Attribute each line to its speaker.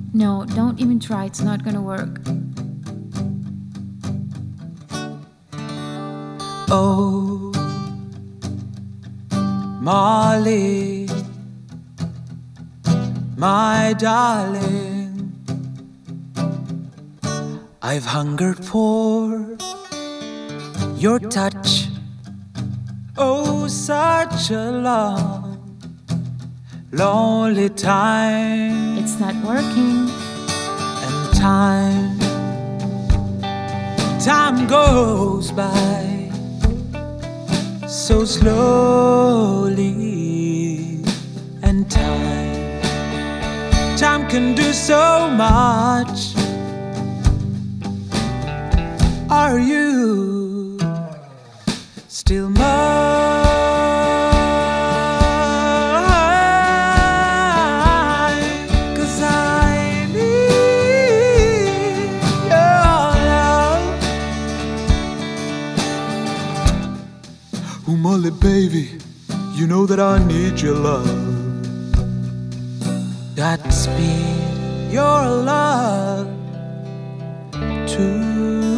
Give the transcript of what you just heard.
Speaker 1: No, don't even try, it's not gonna work.
Speaker 2: Oh, Molly, my darling, I've hungered for your touch. Oh, such a long, lonely time.
Speaker 1: It's not working.
Speaker 2: And time goes by so slowly. And time can do so much. Are you still mine? 'Cause I need your love. Oh, Molly, baby, you know that I need your love. Godspeed, your love too.